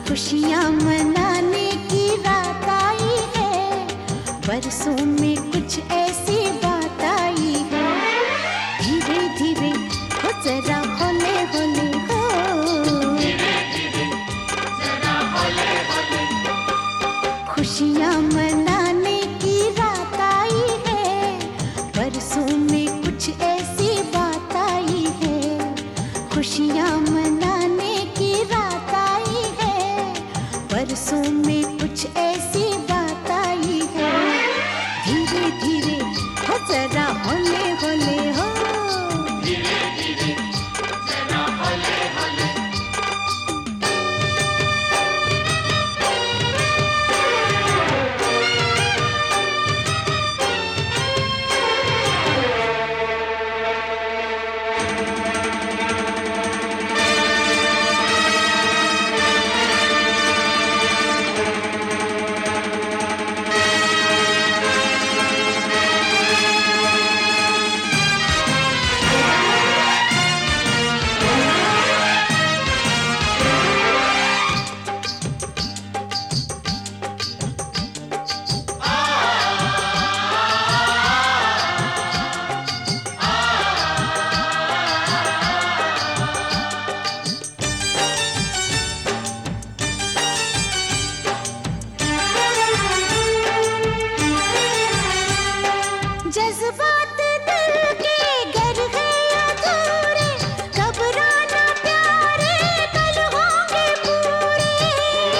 खुशियाँ मनाने की रात आई है, बरसों में कुछ ऐसी बात आई है। धीरे धीरे हो जरा होले होले हो, धीरे धीरे जरा होले होले। खुशियाँ मनाने की रात आई है, बरसों में कुछ ऐसी बात आई है। खुशियाँ मनाने की रात आई है, बरसों में कुछ ऐसी बात आई है। धीरे धीरे हो जरा होले होले हो, धीरे धीरे जरा होले होले। जज्बात दिल के घर है अधूरे, घबराना प्यारे कल होंगे पूरे।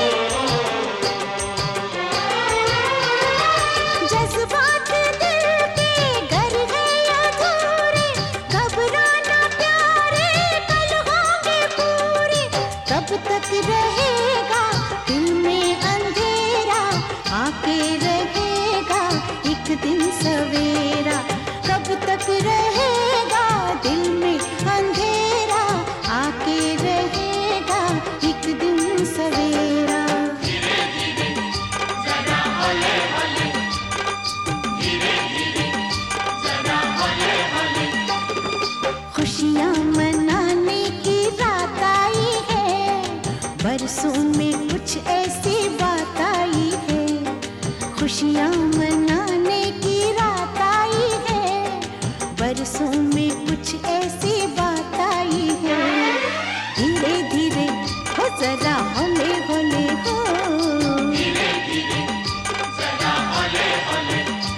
जज्बात दिल के घर है अधूरे, घबराना प्यारे कल होंगे पूरे। कब तक रहेगा दिल में अंधेरा, आके रहेगा एक दिन सवेरा। कब तक रहेगा दिल में अंधेरा, आके रहेगा एक दिन सवेरा। धीरे धीरे जरा होले होले। धीरे धीरे जरा होले होले। खुशियाँ मनाने की रात आई है, बरसों में कुछ ऐसी बात आई है। खुशियाँ मनाने की रात आई है, बरसों में कुछ ऐसी बात आई है। धीरे धीरे हो जरा होले होले हो, धीरे धीरे जरा होले होले।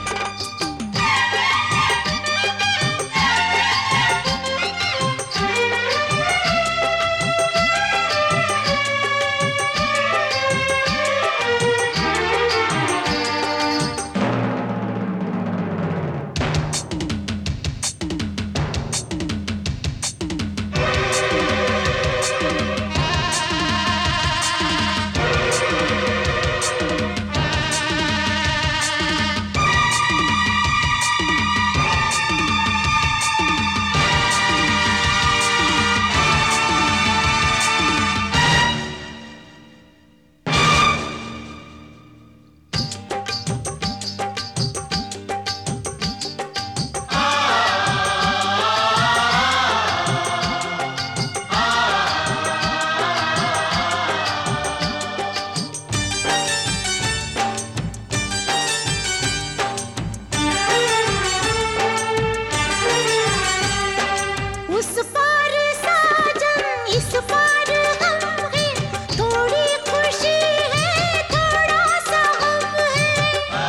उस पार साजन इस पार हम है, थोड़ी खुशी है थोड़ा सा गम है।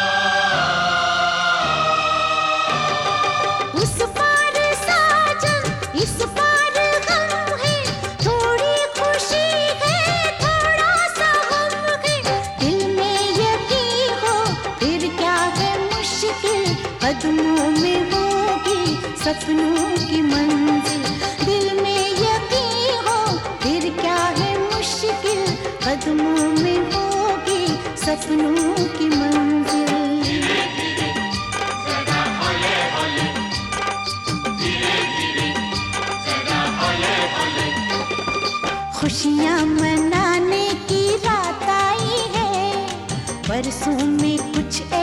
उस पार साजन इस पार हम है, थोड़ी खुशी है थोड़ा सा गम है। दिल में यकीन हो फिर क्या है मुश्किल, कदमों में होगी सपनों की मंजिल। दिल में यकीन हो फिर क्या है मुश्किल, कदमों में होगी सपनों की मंजिल। धीरे धीरे जरा होले होले। धीरे धीरे जरा होले होले। खुशियाँ मनाने की रात आई है, बरसों में कुछ